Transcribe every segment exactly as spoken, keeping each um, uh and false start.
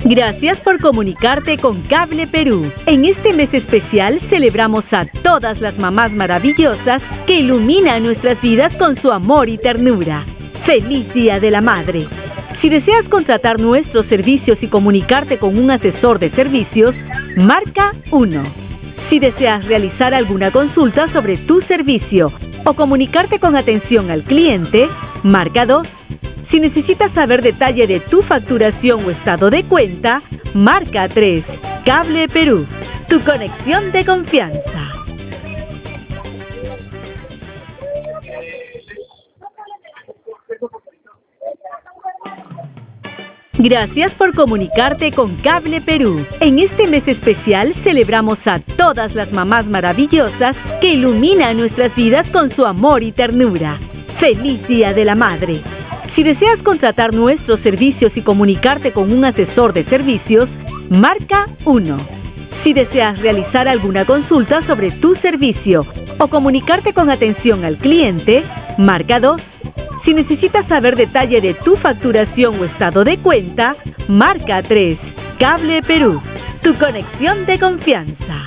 Gracias por comunicarte con Cable Perú. En este mes especial celebramos a todas las mamás maravillosas que iluminan nuestras vidas con su amor y ternura. ¡Feliz Día de la Madre! Si deseas contratar nuestros servicios y comunicarte con un asesor de servicios, marca uno. Si deseas realizar alguna consulta sobre tu servicio o comunicarte con atención al cliente, marca dos. Si necesitas saber detalle de tu facturación o estado de cuenta, marca tres. Cable Perú, tu conexión de confianza. Gracias por comunicarte con Cable Perú. En este mes especial celebramos a todas las mamás maravillosas que iluminan nuestras vidas con su amor y ternura. ¡Feliz Día de la Madre! Si deseas contratar nuestros servicios y comunicarte con un asesor de servicios, marca uno. Si deseas realizar alguna consulta sobre tu servicio o comunicarte con atención al cliente, marca dos. Si necesitas saber detalle de tu facturación o estado de cuenta, marca tres. Cable Perú, tu conexión de confianza.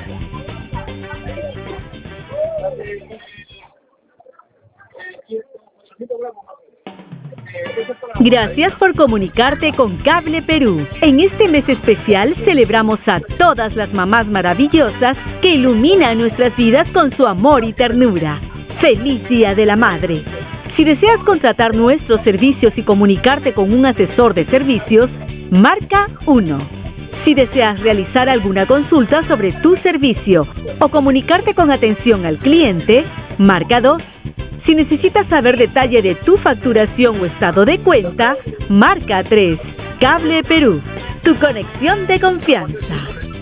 Gracias por comunicarte con Cable Perú. En este mes especial celebramos a todas las mamás maravillosas que iluminan nuestras vidas con su amor y ternura. ¡Feliz Día de la Madre! Si deseas contratar nuestros servicios y comunicarte con un asesor de servicios, marca uno. Si deseas realizar alguna consulta sobre tu servicio o comunicarte con atención al cliente, marca dos. Si necesitas saber detalle de tu facturación o estado de cuenta, marca tres. Cable Perú, tu conexión de confianza.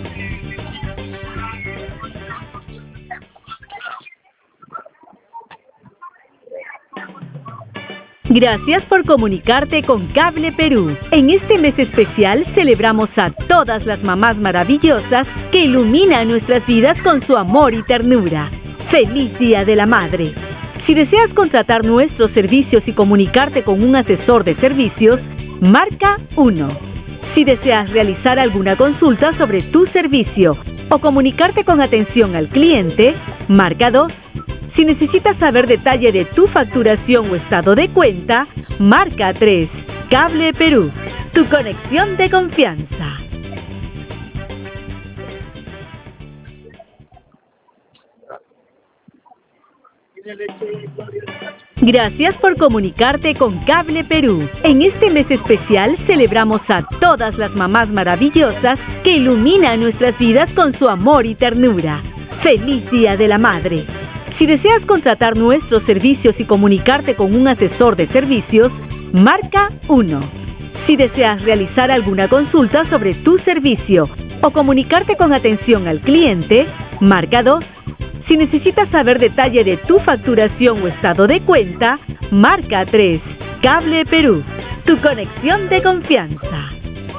Gracias por comunicarte con Cable Perú. En este mes especial celebramos a todas las mamás maravillosas que iluminan nuestras vidas con su amor y ternura. ¡Feliz Día de la Madre! Si deseas contratar nuestros servicios y comunicarte con un asesor de servicios, marca uno. Si deseas realizar alguna consulta sobre tu servicio o comunicarte con atención al cliente, marca dos. Si necesitas saber detalle de tu facturación o estado de cuenta, marca tres. Cable Perú, tu conexión de confianza. Gracias por comunicarte con Cable Perú. En este mes especial celebramos a todas las mamás maravillosas que iluminan nuestras vidas con su amor y ternura. ¡Feliz Día de la Madre! Si deseas contratar nuestros servicios y comunicarte con un asesor de servicios, marca uno. Si deseas realizar alguna consulta sobre tu servicio o comunicarte con atención al cliente, marca dos. Si necesitas saber detalle de tu facturación o estado de cuenta, marca tres. Cable Perú, tu conexión de confianza.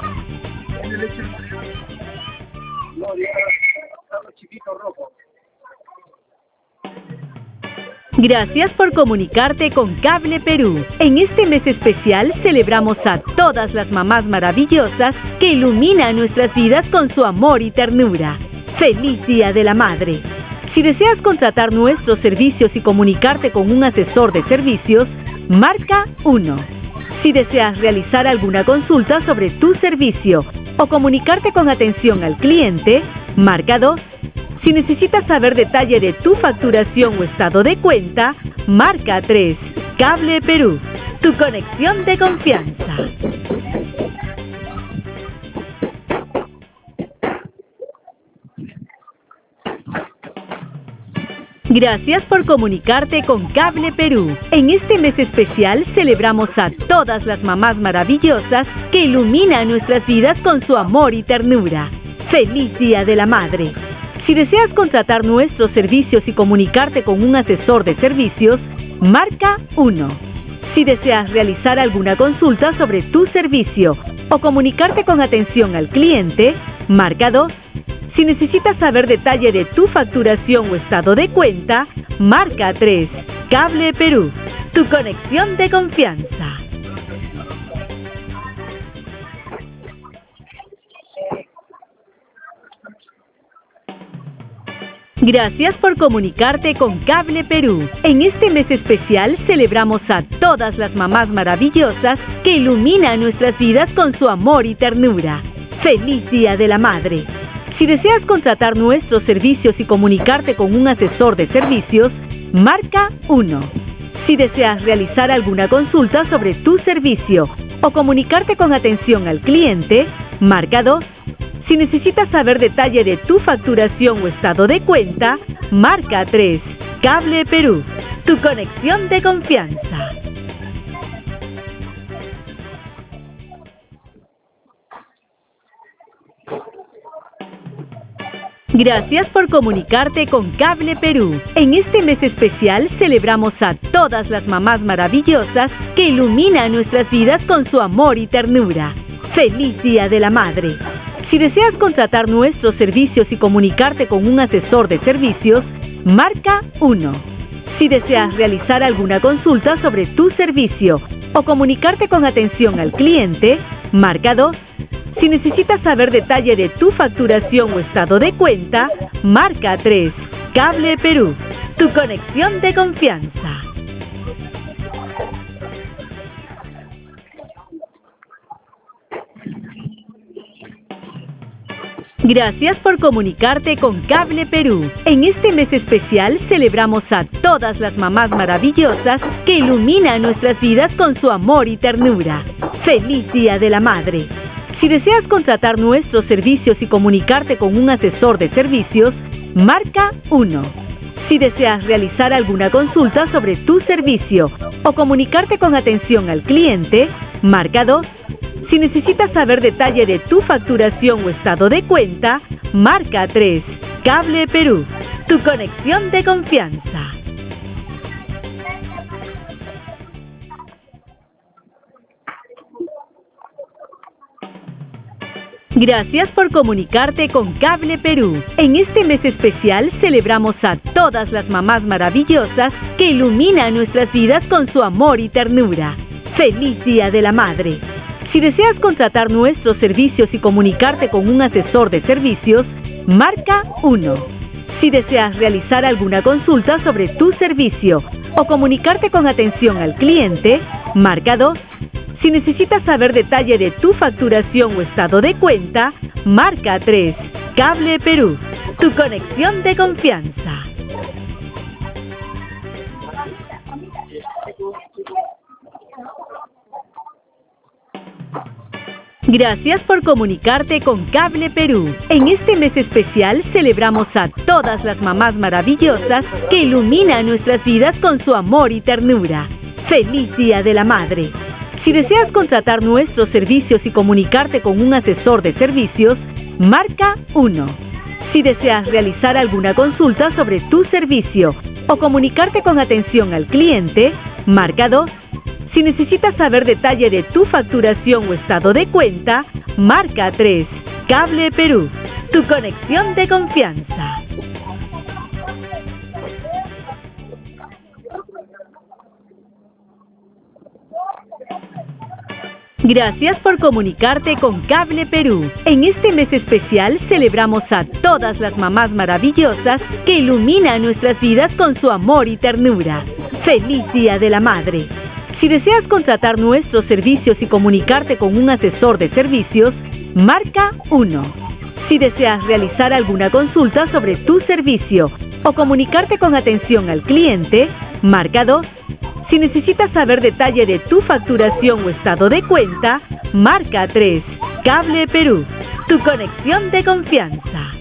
Gracias por comunicarte con Cable Perú. En este mes especial celebramos a todas las mamás maravillosas que iluminan nuestras vidas con su amor y ternura. ¡Feliz Día de la Madre! Si deseas contratar nuestros servicios y comunicarte con un asesor de servicios, marca uno. Si deseas realizar alguna consulta sobre tu servicio o comunicarte con atención al cliente, marca dos. Si necesitas saber detalle de tu facturación o estado de cuenta, marca tres. Cable Perú, tu conexión de confianza. Gracias por comunicarte con Cable Perú. En este mes especial celebramos a todas las mamás maravillosas que iluminan nuestras vidas con su amor y ternura. ¡Feliz Día de la Madre! Si deseas contratar nuestros servicios y comunicarte con un asesor de servicios, marca uno. Si deseas realizar alguna consulta sobre tu servicio o comunicarte con atención al cliente, marca dos. Si necesitas saber detalle de tu facturación o estado de cuenta, marca tres. Cable Perú, tu conexión de confianza. Gracias por comunicarte con Cable Perú. En este mes especial celebramos a todas las mamás maravillosas que iluminan nuestras vidas con su amor y ternura. ¡Feliz Día de la Madre! Si deseas contratar nuestros servicios y comunicarte con un asesor de servicios, marca uno. Si deseas realizar alguna consulta sobre tu servicio o comunicarte con atención al cliente, marca dos. Si necesitas saber detalle de tu facturación o estado de cuenta, marca tres. Cable Perú, tu conexión de confianza. Gracias por comunicarte con Cable Perú. En este mes especial celebramos a todas las mamás maravillosas que iluminan nuestras vidas con su amor y ternura. ¡Feliz Día de la Madre! Si deseas contratar nuestros servicios y comunicarte con un asesor de servicios, marca uno. Si deseas realizar alguna consulta sobre tu servicio o comunicarte con atención al cliente, marca dos. Si necesitas saber detalle de tu facturación o estado de cuenta, marca tres. Cable Perú, tu conexión de confianza. Gracias por comunicarte con Cable Perú. En este mes especial celebramos a todas las mamás maravillosas que iluminan nuestras vidas con su amor y ternura. ¡Feliz Día de la Madre! Si deseas contratar nuestros servicios y comunicarte con un asesor de servicios, marca uno. Si deseas realizar alguna consulta sobre tu servicio o comunicarte con atención al cliente, marca dos. Si necesitas saber detalle de tu facturación o estado de cuenta, marca tres. Cable Perú, tu conexión de confianza. Gracias por comunicarte con Cable Perú. En este mes especial celebramos a todas las mamás maravillosas que iluminan nuestras vidas con su amor y ternura. ¡Feliz Día de la Madre! Si deseas contratar nuestros servicios y comunicarte con un asesor de servicios, marca uno. Si deseas realizar alguna consulta sobre tu servicio o comunicarte con atención al cliente, marca dos. Si necesitas saber detalle de tu facturación o estado de cuenta, marca tres. Cable Perú, tu conexión de confianza. Gracias por comunicarte con Cable Perú. En este mes especial celebramos a todas las mamás maravillosas que iluminan nuestras vidas con su amor y ternura. ¡Feliz Día de la Madre! Si deseas contratar nuestros servicios y comunicarte con un asesor de servicios, marca uno. Si deseas realizar alguna consulta sobre tu servicio o comunicarte con atención al cliente, marca dos. Si necesitas saber detalle de tu facturación o estado de cuenta, marca tres. Cable Perú, tu conexión de confianza. Gracias por comunicarte con Cable Perú. En este mes especial celebramos a todas las mamás maravillosas que iluminan nuestras vidas con su amor y ternura. ¡Feliz Día de la Madre! Si deseas contratar nuestros servicios y comunicarte con un asesor de servicios, marca uno. Si deseas realizar alguna consulta sobre tu servicio o comunicarte con atención al cliente, marca dos. Si necesitas saber detalle de tu facturación o estado de cuenta, marca tres. Cable Perú, tu conexión de confianza.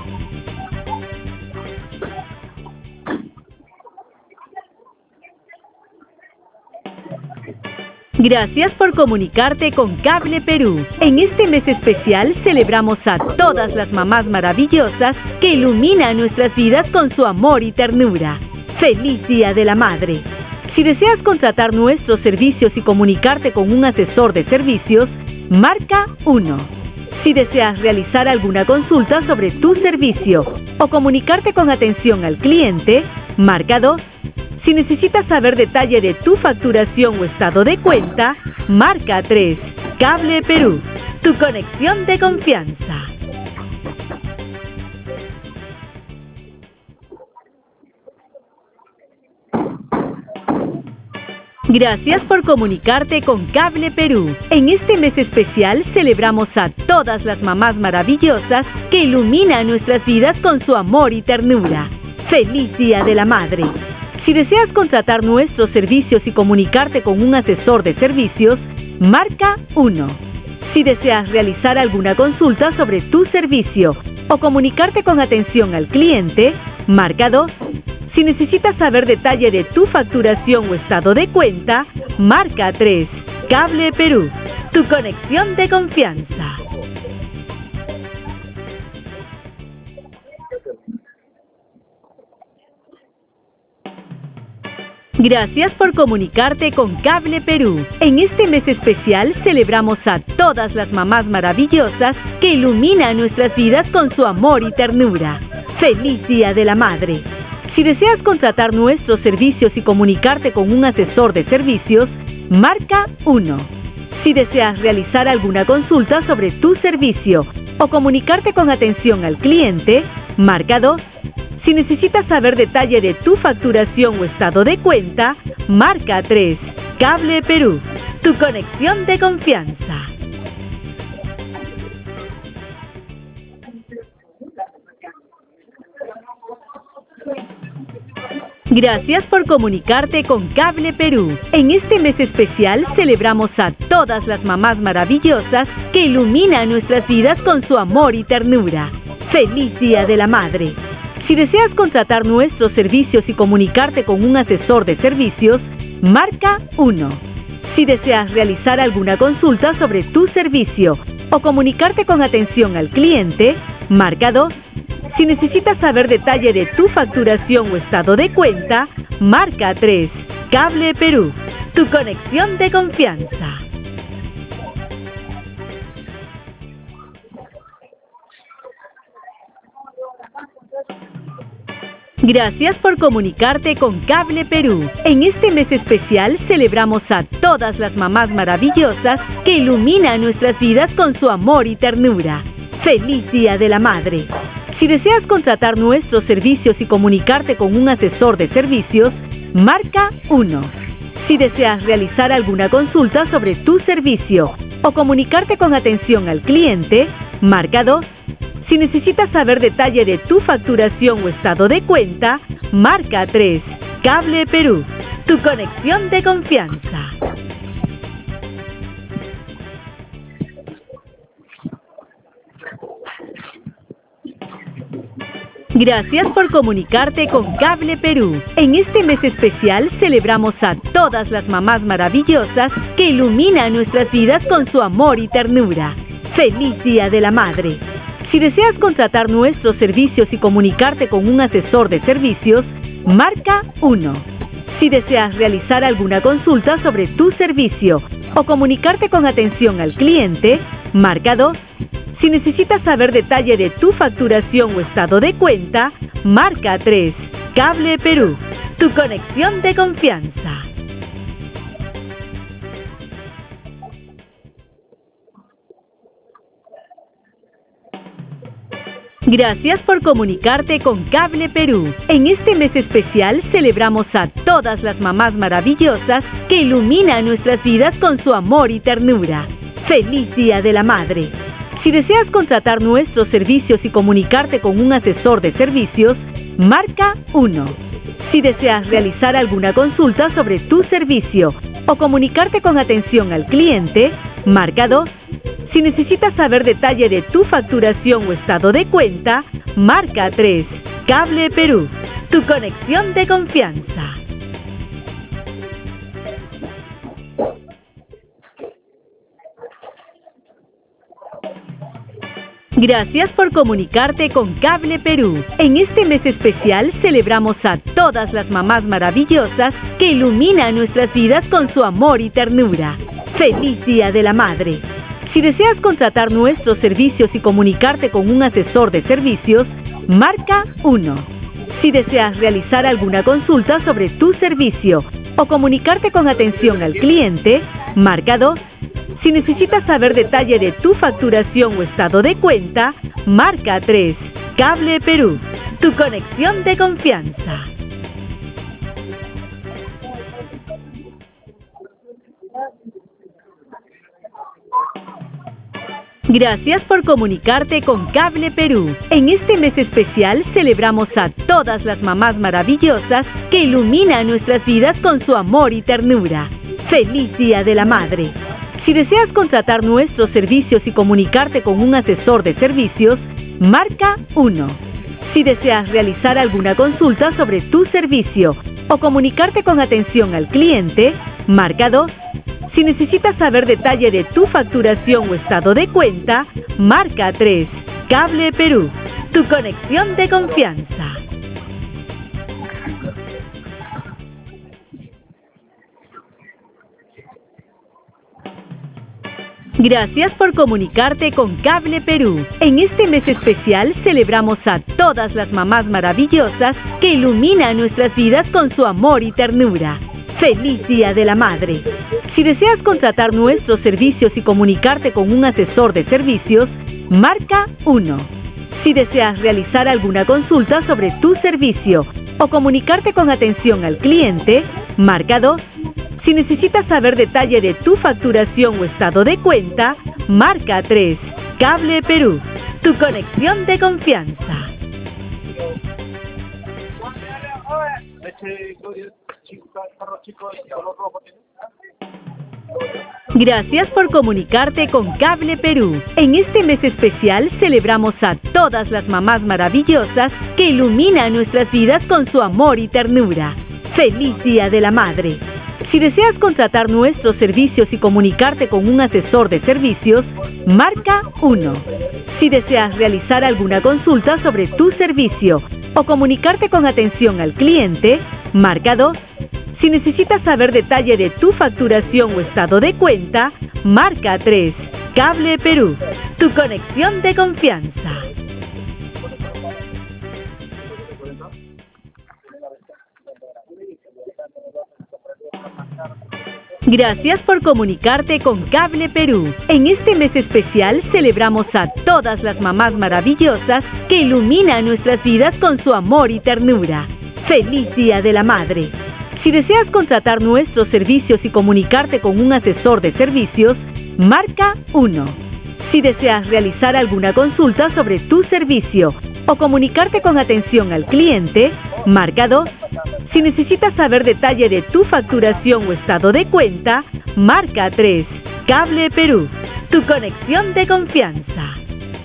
Gracias por comunicarte con Cable Perú. En este mes especial celebramos a todas las mamás maravillosas que iluminan nuestras vidas con su amor y ternura. ¡Feliz Día de la Madre! Si deseas contratar nuestros servicios y comunicarte con un asesor de servicios, marca uno. Si deseas realizar alguna consulta sobre tu servicio o comunicarte con atención al cliente, marca dos. Si necesitas saber detalle de tu facturación o estado de cuenta, marca tres. Cable Perú, tu conexión de confianza. Gracias por comunicarte con Cable Perú. En este mes especial celebramos a todas las mamás maravillosas que iluminan nuestras vidas con su amor y ternura. ¡Feliz Día de la Madre! Si deseas contratar nuestros servicios y comunicarte con un asesor de servicios, marca uno. Si deseas realizar alguna consulta sobre tu servicio o comunicarte con atención al cliente, marca dos. Si necesitas saber detalle de tu facturación o estado de cuenta, marca tres. Cable Perú, tu conexión de confianza. Gracias por comunicarte con Cable Perú. En este mes especial celebramos a todas las mamás maravillosas que iluminan nuestras vidas con su amor y ternura. ¡Feliz Día de la Madre! Si deseas contratar nuestros servicios y comunicarte con un asesor de servicios, marca uno. Si deseas realizar alguna consulta sobre tu servicio o comunicarte con atención al cliente, marca dos. Si necesitas saber detalle de tu facturación o estado de cuenta, marca tres. Cable Perú, tu conexión de confianza. Gracias por comunicarte con Cable Perú. En este mes especial celebramos a todas las mamás maravillosas que iluminan nuestras vidas con su amor y ternura. ¡Feliz Día de la Madre! Si deseas contratar nuestros servicios y comunicarte con un asesor de servicios, marca uno. Si deseas realizar alguna consulta sobre tu servicio o comunicarte con atención al cliente, marca dos. Si necesitas saber detalle de tu facturación o estado de cuenta, marca tres. Cable Perú, tu conexión de confianza. Gracias por comunicarte con Cable Perú. En este mes especial celebramos a todas las mamás maravillosas que iluminan nuestras vidas con su amor y ternura. ¡Feliz Día de la Madre! Si deseas contratar nuestros servicios y comunicarte con un asesor de servicios, marca uno. Si deseas realizar alguna consulta sobre tu servicio o comunicarte con atención al cliente, marca dos. Si necesitas saber detalle de tu facturación o estado de cuenta, marca tres. Cable Perú, tu conexión de confianza. Gracias por comunicarte con Cable Perú. En este mes especial celebramos a todas las mamás maravillosas que iluminan nuestras vidas con su amor y ternura. ¡Feliz Día de la Madre! Si deseas contratar nuestros servicios y comunicarte con un asesor de servicios, marca uno. Si deseas realizar alguna consulta sobre tu servicio o comunicarte con atención al cliente, marca dos. Si necesitas saber detalle de tu facturación o estado de cuenta, marca tres. Cable Perú, tu conexión de confianza. Gracias por comunicarte con Cable Perú. En este mes especial celebramos a todas las mamás maravillosas que iluminan nuestras vidas con su amor y ternura. ¡Feliz Día de la Madre! Si deseas contratar nuestros servicios y comunicarte con un asesor de servicios, marca uno. Si deseas realizar alguna consulta sobre tu servicio o comunicarte con atención al cliente, marca dos. Si necesitas saber detalle de tu facturación o estado de cuenta, marca tres. Cable Perú, tu conexión de confianza. Gracias por comunicarte con Cable Perú. En este mes especial celebramos a todas las mamás maravillosas que iluminan nuestras vidas con su amor y ternura. ¡Feliz Día de la Madre! Si deseas contratar nuestros servicios y comunicarte con un asesor de servicios, marca uno. Si deseas realizar alguna consulta sobre tu servicio o comunicarte con atención al cliente, marca dos. Si necesitas saber detalle de tu facturación o estado de cuenta, marca tres. Cable Perú, tu conexión de confianza. Gracias por comunicarte con Cable Perú. En este mes especial celebramos a todas las mamás maravillosas que iluminan nuestras vidas con su amor y ternura. ¡Feliz Día de la Madre! Si deseas contratar nuestros servicios y comunicarte con un asesor de servicios, marca uno. Si deseas realizar alguna consulta sobre tu servicio o comunicarte con atención al cliente, marca dos. Si necesitas saber detalle de tu facturación o estado de cuenta, marca tres. Cable Perú, tu conexión de confianza. Gracias por comunicarte con Cable Perú. En este mes especial celebramos a todas las mamás maravillosas que iluminan nuestras vidas con su amor y ternura. ¡Feliz Día de la Madre! Si deseas contratar nuestros servicios y comunicarte con un asesor de servicios, marca uno. Si deseas realizar alguna consulta sobre tu servicio o comunicarte con atención al cliente, marca dos. Si necesitas saber detalle de tu facturación o estado de cuenta, marca tres. Cable Perú, tu conexión de confianza. Gracias por comunicarte con Cable Perú. En este mes especial celebramos a todas las mamás maravillosas que iluminan nuestras vidas con su amor y ternura. ¡Feliz Día de la Madre! Si deseas contratar nuestros servicios y comunicarte con un asesor de servicios, marca uno. Si deseas realizar alguna consulta sobre tu servicio o comunicarte con atención al cliente, marca dos. Si necesitas saber detalle de tu facturación o estado de cuenta, marca tres. Cable Perú, tu conexión de confianza. Gracias por comunicarte con Cable Perú. En este mes especial celebramos a todas las mamás maravillosas que iluminan nuestras vidas con su amor y ternura. ¡Feliz Día de la Madre! Si deseas contratar nuestros servicios y comunicarte con un asesor de servicios, marca uno. Si deseas realizar alguna consulta sobre tu servicio o comunicarte con atención al cliente, marca dos. Si necesitas saber detalle de tu facturación o estado de cuenta, marca tres. Cable Perú, tu conexión de confianza.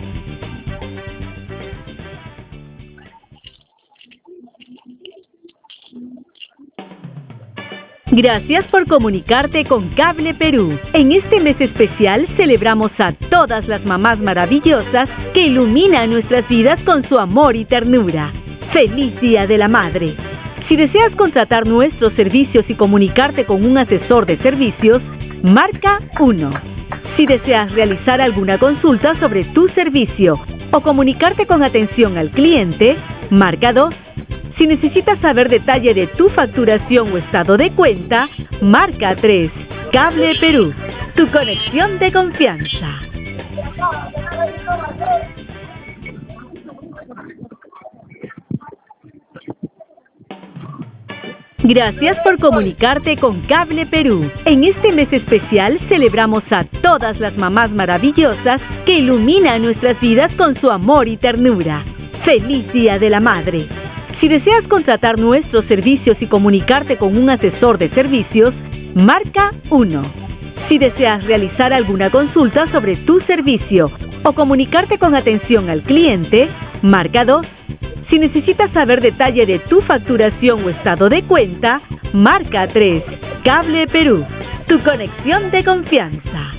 Gracias por comunicarte con Cable Perú. En este mes especial celebramos a todas las mamás maravillosas que iluminan nuestras vidas con su amor y ternura. ¡Feliz Día de la Madre! Si deseas contratar nuestros servicios y comunicarte con un asesor de servicios, marca uno. Si deseas realizar alguna consulta sobre tu servicio o comunicarte con atención al cliente, marca dos. Si necesitas saber detalle de tu facturación o estado de cuenta, marca tres. Cable Perú, tu conexión de confianza. Gracias por comunicarte con Cable Perú. En este mes especial celebramos a todas las mamás maravillosas que iluminan nuestras vidas con su amor y ternura. ¡Feliz Día de la Madre! Si deseas contratar nuestros servicios y comunicarte con un asesor de servicios, marca uno. Si deseas realizar alguna consulta sobre tu servicio o comunicarte con atención al cliente, marca dos. Si necesitas saber detalle de tu facturación o estado de cuenta, marca tres. Cable Perú, tu conexión de confianza.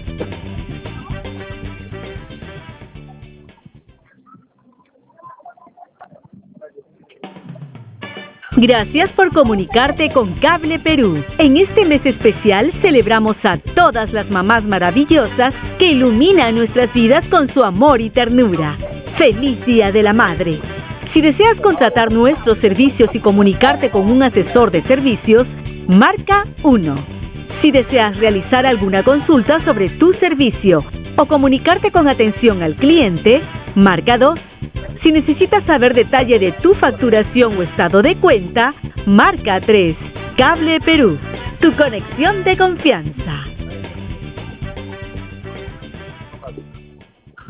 Gracias por comunicarte con Cable Perú. En este mes especial celebramos a todas las mamás maravillosas que iluminan nuestras vidas con su amor y ternura. ¡Feliz Día de la Madre! Si deseas contratar nuestros servicios y comunicarte con un asesor de servicios, marca uno. Si deseas realizar alguna consulta sobre tu servicio o comunicarte con atención al cliente, marca dos. Si necesitas saber detalle de tu facturación o estado de cuenta, marca tres. Cable Perú, tu conexión de confianza.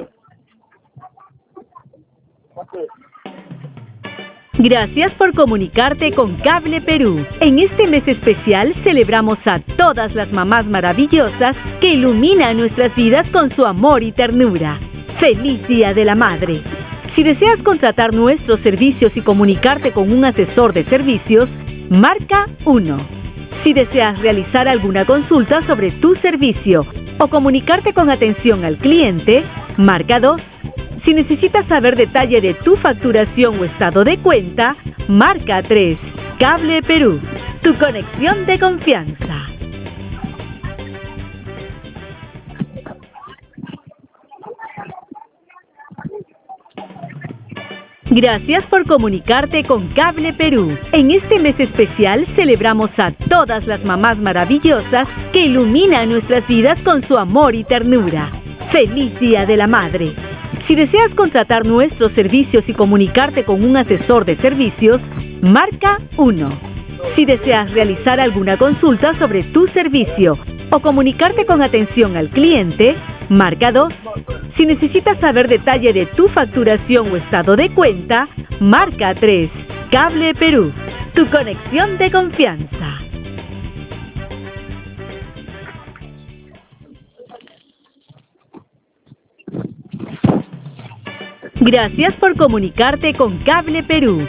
Gracias por comunicarte con Cable Perú. En este mes especial celebramos a todas las mamás maravillosas que iluminan nuestras vidas con su amor y ternura. ¡Feliz Día de la Madre! Si deseas contratar nuestros servicios y comunicarte con un asesor de servicios, marca uno. Si deseas realizar alguna consulta sobre tu servicio o comunicarte con atención al cliente, marca dos. Si necesitas saber detalle de tu facturación o estado de cuenta, marca tres. Cable Perú, tu conexión de confianza. Gracias por comunicarte con Cable Perú. En este mes especial celebramos a todas las mamás maravillosas que iluminan nuestras vidas con su amor y ternura. ¡Feliz Día de la Madre! Si deseas contratar nuestros servicios y comunicarte con un asesor de servicios, marca uno. Si deseas realizar alguna consulta sobre tu servicio o comunicarte con atención al cliente, marca dos. Si necesitas saber detalle de tu facturación o estado de cuenta, marca tres. Cable Perú, tu conexión de confianza. Gracias por comunicarte con Cable Perú.